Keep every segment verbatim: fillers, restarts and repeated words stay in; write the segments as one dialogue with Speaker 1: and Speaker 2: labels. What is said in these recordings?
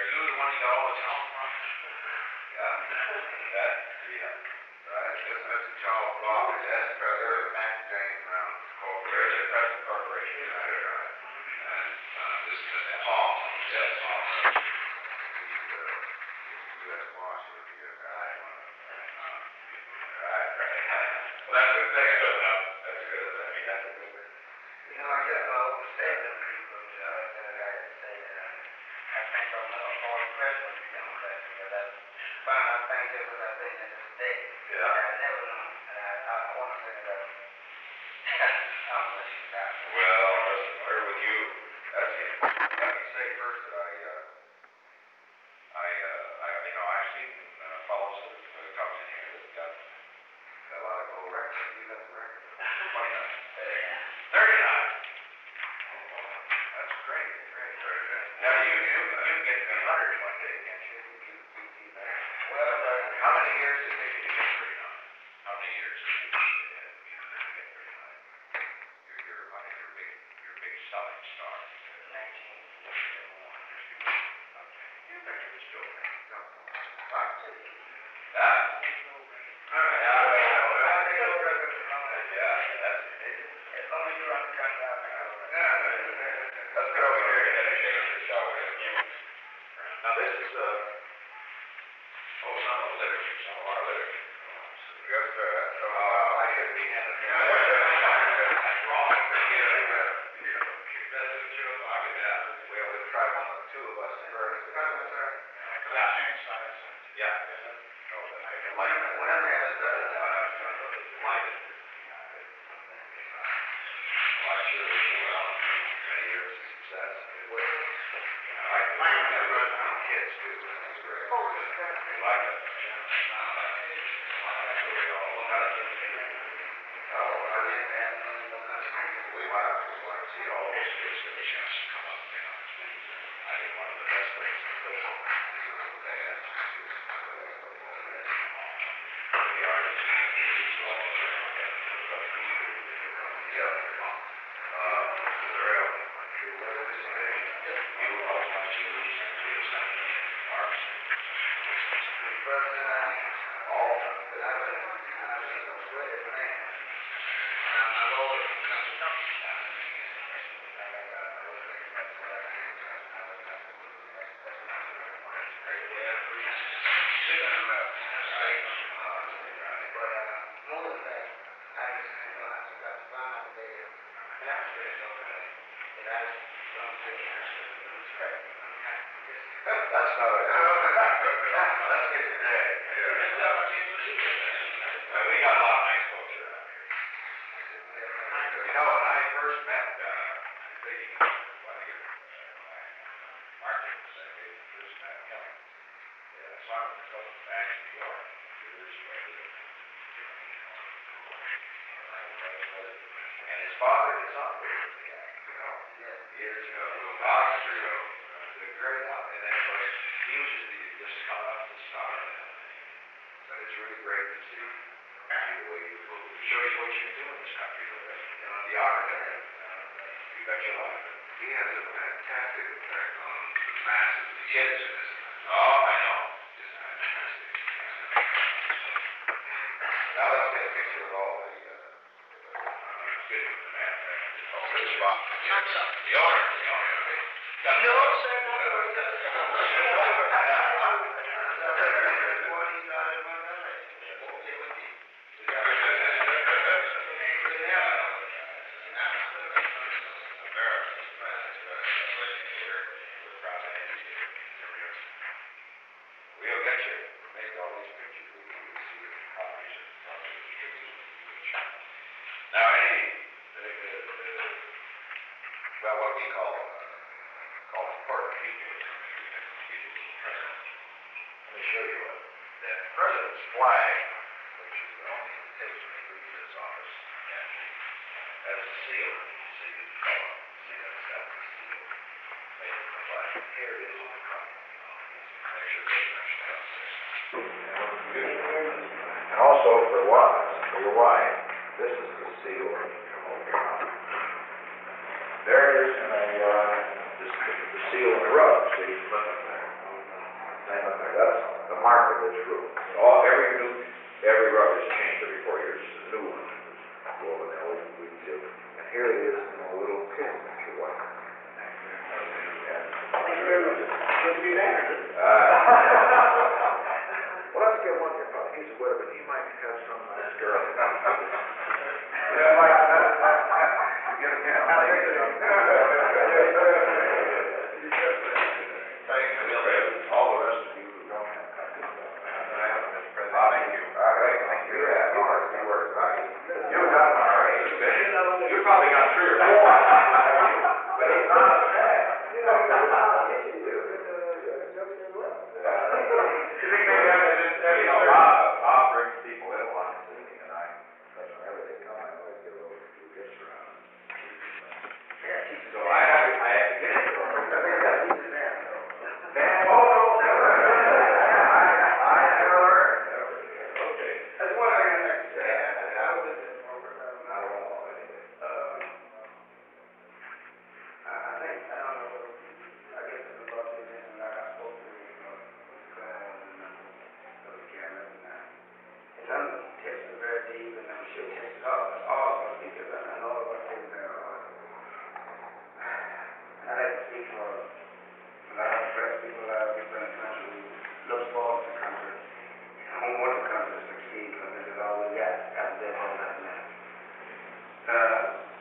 Speaker 1: you the one you got all the talent from?
Speaker 2: Yeah. That, yeah. Right. This is Mister Charles Block, that's the president of Mac James Brown Corporation.
Speaker 1: The president corporation.
Speaker 2: Right, right. And uh, this is Mister Paul. Yes, Paul. He's the U S Marshal of the U S Right. Right, right. Well, that's good. That's good enough. That's good. I mean, that's a good thing.
Speaker 3: You know, I just overstate them people. Yeah. That I had to say that I think I'm looking for the president of the Democrats because that's one of the things that was I've been in this day.
Speaker 2: Yeah.
Speaker 3: I never known. And I, I, I want to say that I'm with you guys.
Speaker 2: Well, listen, we're with you. That's it. Let me say first that I, uh, I, uh, I, you know, I've seen uh, fellows that uh, come in here that got, got a lot of gold records. You got the record? twenty-nine. thirty-nine. That's great, great. Now, you, you, you get to be one hundred one day, can't you? You keep, keep, keep that.
Speaker 3: Well, uh,
Speaker 2: How many years did it take you to get thirty-nine? How many years did it take you to get thirty-nine? You're, you're, I mean, you're a big, you're a big selling star.
Speaker 3: nineteen fifty-one.
Speaker 2: Okay. You bet you would still make it.
Speaker 3: Right.
Speaker 2: Yeah. Yeah, that's amazing.
Speaker 3: As long as you're on the country, I'll make it all right.
Speaker 2: Yeah, let's get over here and get a shake of the shall we? Now this is, uh, oh, some of the literature, some of our literature. Yes, sir. So, uh, I should be handed. That's wrong. That's the truth. I could, uh, well, we'll try one of the two of us first.
Speaker 1: Can I change sides?
Speaker 2: Yeah. Oh, that's good. Like,
Speaker 3: Whatever happens, uh,
Speaker 2: like, well, I sure wish you well. Many years of success. I like the way you do it with kids too. That's great. We like it. That's the way all of us. Oh, well, we want to, we want to see all those kids get a chance to come up. You know, I think one of the best things in football is that they have the artists. Yeah. Uh, Lorel, you were this day. You were all my shoes and kids and arms.
Speaker 3: President, I,
Speaker 2: All of them.
Speaker 3: but I was, I was a sweated man. Um, I've always, I was thinking about what I can do. I was not the one. That's, that's not what I want. Six of them left. Right. But, uh, more than that, I just, you know, I just got to find a day of demonstrating over there that I just don't feel respect. I'm not just.
Speaker 2: That's not a. Let's get to that. Yeah. Uh, we got a lot of nice folks around here. You know, when I first met, uh, I'm thinking, one of your, uh, Martin was that way, first met him. Yeah, I saw him in a couple of banks in New York, years ago. And his father and his uncle were in the act, you know, years ago. Lots ago. Did a great job. And then, of course, he was just, just coming up to the star. But it's really great to see, see the way you move. It shows you what you can do in this country. You know, the opportunity. You bet your life. He has a fantastic effect on the masses of kids in this country. Oh, I know. Just fantastic. Now let's get a picture of all the, uh, get with the manufacturers. Oh, good spot. The owner, the owner.
Speaker 3: No, sir, not the
Speaker 2: We'll get you, make all these pictures, we can see the copies of copies of pictures. Now, any, uh, uh, well, what we call, uh, call important people in the country, he's the president. Let me show you what. The president's flag, which is the only invitation he leaves his office, actually, has a seal. You see the color. See that? It's got the seal made in the flag. Here it is on the front. Make sure it's understand this. And also for wives, for your wife, this is the seal. Come over here. There it is in a, uh, this, the seal in the rug. See, look up there. this room. All, every new, every rug is changed every four years, it's a new one. Go over there, we, we do. And here it is in a little kit, if you want.
Speaker 3: Thank you very much. Good to be back.
Speaker 2: Uh, well, let's get one here, Bob. He's a widow, but he might have some nice girl.
Speaker 1: Yeah, like, you get a cat, like, thank you,
Speaker 2: All the rest of you who don't have copies.
Speaker 1: I have them, Mister President. Thank you.
Speaker 2: All right, thank you. Yeah, you work, you work. You've done all right. You probably got three or four. But he's not a fan.
Speaker 3: You know, yes, you do. But, uh, jokes as well.
Speaker 1: You think maybe I could just,
Speaker 2: You know, Bob, Bob brings people in while I'm sitting, and I, because whenever they come, I always give a little few gifts around.
Speaker 3: Yeah, she's
Speaker 2: So I have to, I have to get it.
Speaker 3: She's a man, though.
Speaker 2: Man, oh, no, never. I, I never learned. Never. Okay.
Speaker 3: That's one thing I'd like to say. I, I was just informed, um,
Speaker 2: Not at all, anyway.
Speaker 3: um, I, I think, I don't know, I guess it's about this, and like I spoke to, uh, Cloud and, um, Billy Cameron, and, uh, it's on the test is very deep, and I'm sure it tests all, all of us, because I, I know all of us things there are. And I like to speak for a lot of fresh people, a lot of people in the country who look forward to the country, and who want the country to succeed, because this is all we got, after that, all that matters. Uh,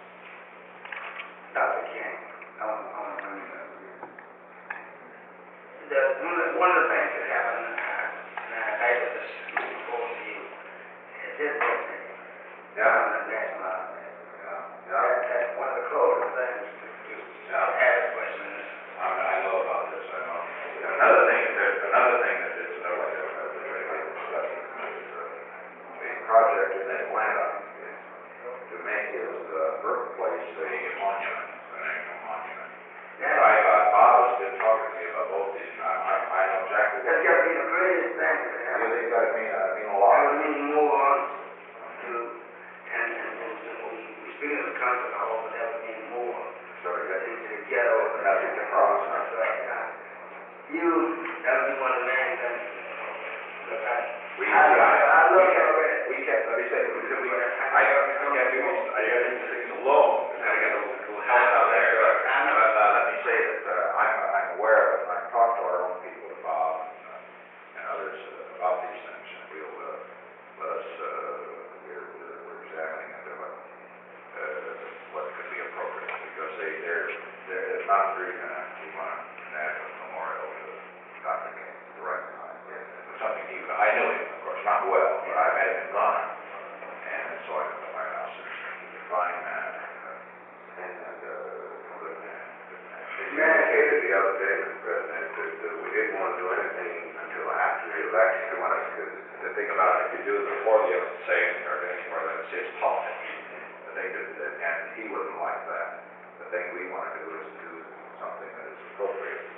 Speaker 3: Doctor King, I want, I want to bring this up here. The, one, of the, one of the things that happened, uh, and I, I was just looking forward to you, is this birthday.
Speaker 2: Yeah.
Speaker 3: On the national holiday.
Speaker 2: Yeah,
Speaker 3: That,
Speaker 2: yeah.
Speaker 3: that's one of the closest things to, to
Speaker 2: Yeah.
Speaker 3: have a question.
Speaker 2: I, I know about this, I know. Another thing, that, another thing that is noted, uh, that we discussed, is uh, the project in Atlanta to make his uh, birthplace a monument, a national monument.
Speaker 3: Yeah.
Speaker 2: I, uh, Bob has been talking to me about both these, I, I, I know exactly what.
Speaker 3: That's got to be the greatest thing that
Speaker 2: Yeah,
Speaker 3: happened.
Speaker 2: they gotta mean, uh, mean a
Speaker 3: That
Speaker 2: lot.
Speaker 3: would mean more to, and, and, and, and we, we speak of the country as a whole, but that would mean more.
Speaker 2: So to get
Speaker 3: Into the ghetto.
Speaker 2: the message across.
Speaker 3: That's right. Uh, you, that would be one of the main things. Look, I,
Speaker 2: We,
Speaker 3: I, I, I love
Speaker 2: we
Speaker 3: you
Speaker 2: kept,
Speaker 3: already.
Speaker 2: we kept, let me say, we, we, I, I can't do these, I gotta do these things alone, and I get a little, little help out there.
Speaker 3: I know.
Speaker 2: But, uh, let me say that, uh, I'm, I'm aware of it, and I've talked to our own people, to Bob and, uh, and others, uh, about these things, and we'll, uh, let us, uh, we're, we're, we're examining into what, uh, what could be appropriate, because they, they're, they're, it's not really gonna, we want to have a memorial to Doctor King, the right time. It's something he, I knew him, of course, not well, but I met him in Ghana, and saw him at the White House, and he's a fine man, uh, and, uh, good man, good man.
Speaker 4: You indicated the other day, Mister President, that, that we didn't want to do anything until after the election.
Speaker 2: We want to, the thing about it, if you do it before the saying, or anywhere that it says politics, the thing that, that, and he wouldn't like that. The thing we want to do is do something that is appropriate